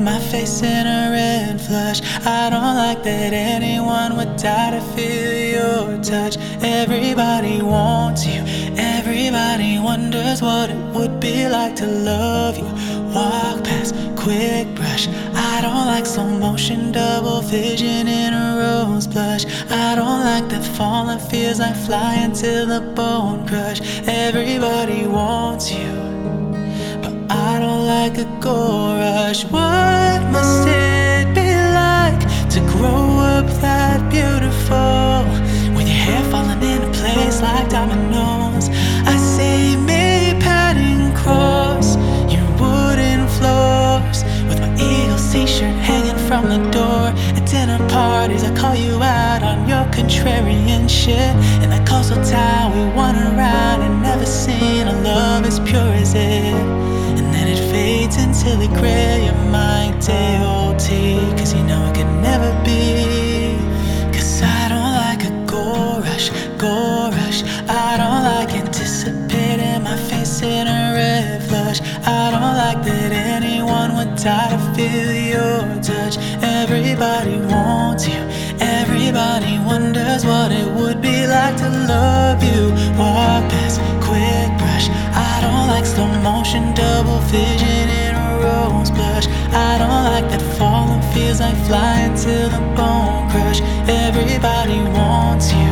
my face in a red flush. I don't like that anyone would die to feel your touch. Everybody wants you, everybody wonders what it would be like to love you. Walk past, quick brush. I don't like slow motion, double vision in a rose blush. I don't like that falling feels like flying till the bone crush. Everybody wants you, but I don't like a gold rush. What must it be like to grow up that beautiful, with your hair falling into place like dominoes? I see me padding across your wooden floors, with my Eagles t-shirt hanging from the door. At dinner parties I call you out on your contrarian shit. In that coastal town we wander around and never seen a love as pure as it. And then it fades until it gray your mind day-old-tea, cause you know it can never be. Cause I don't like a gold rush, gold rush. I don't like anticipating my face in a red flush. I don't like that anyone would die to feel your touch. Everybody wants you, everybody wonders what it would be like to love you. Walk past, quick brush. I don't like slow motion, double vision in a rose blush. I don't like that falling feels like flying till the bone crush. Everybody wants you,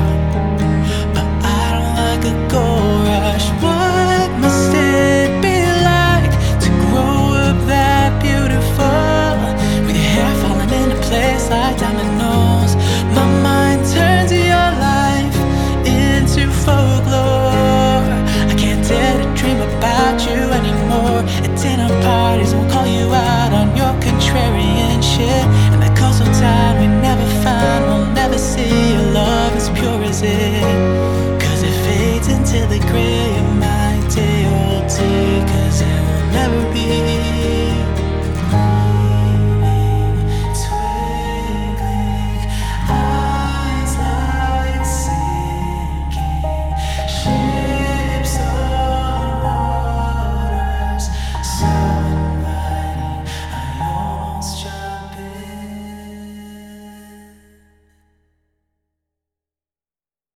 but I don't like a gold rush. What must it be like to grow up that beautiful, with your hair falling into place like dominoes? My mind turns your life into folklore. I can't dare to dream about you anymore. At dinner parties we'll call you out on your contrarian shit. And that coastal town we never find, we'll never see a love as pure as it.